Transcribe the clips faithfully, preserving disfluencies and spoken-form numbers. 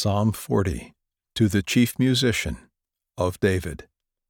Psalm forty, to the chief musician, of David.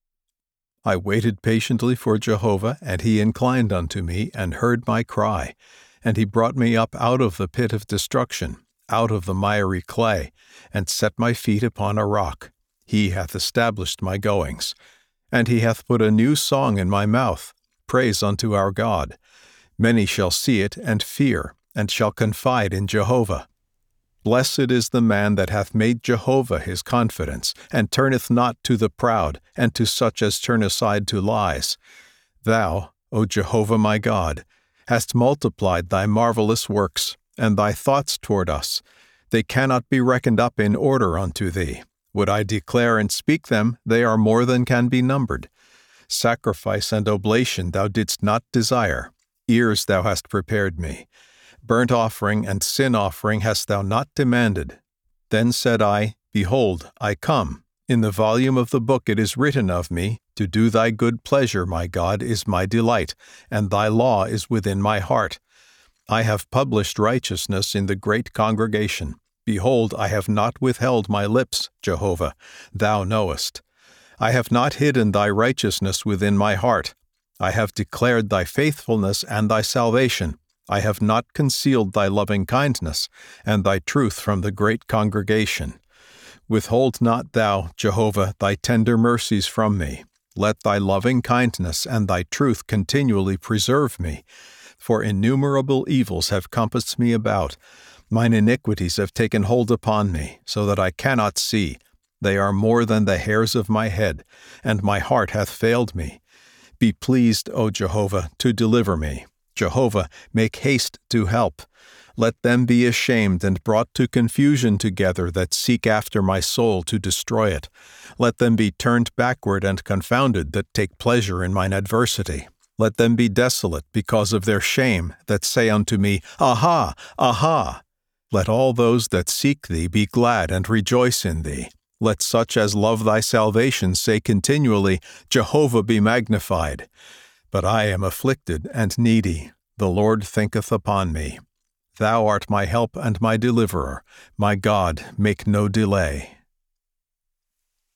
I waited patiently for Jehovah, and he inclined unto me, and heard my cry. And he brought me up out of the pit of destruction, out of the miry clay, and set my feet upon a rock. He hath established my goings. And he hath put a new song in my mouth, praise unto our God. Many shall see it, and fear, and shall confide in Jehovah. Blessed is the man that hath made Jehovah his confidence, and turneth not to the proud, and to such as turn aside to lies. Thou, O Jehovah my God, hast multiplied thy marvelous works, and thy thoughts toward us. They cannot be reckoned up in order unto thee. Would I declare and speak them, they are more than can be numbered. Sacrifice and oblation thou didst not desire. Ears thou hast prepared me. Burnt offering and sin offering hast thou not demanded. Then said I, Behold, I come. In the volume of the book it is written of me, To do thy good pleasure, my God, is my delight, and thy law is within my heart. I have published righteousness in the great congregation. Behold, I have not withheld my lips, Jehovah, thou knowest. I have not hidden thy righteousness within my heart. I have declared thy faithfulness and thy salvation. I have not concealed thy loving kindness and thy truth from the great congregation. Withhold not thou, Jehovah, thy tender mercies from me. Let thy loving kindness and thy truth continually preserve me. For innumerable evils have compassed me about. Mine iniquities have taken hold upon me, so that I cannot see. They are more than the hairs of my head, and my heart hath failed me. Be pleased, O Jehovah, to deliver me. Jehovah, make haste to help. Let them be ashamed and brought to confusion together that seek after my soul to destroy it. Let them be turned backward and confounded that take pleasure in mine adversity. Let them be desolate because of their shame that say unto me, Aha! Aha! Let all those that seek thee be glad and rejoice in thee. Let such as love thy salvation say continually, Jehovah be magnified. But I am afflicted and needy. The Lord thinketh upon me. Thou art my help and my deliverer. My God, make no delay.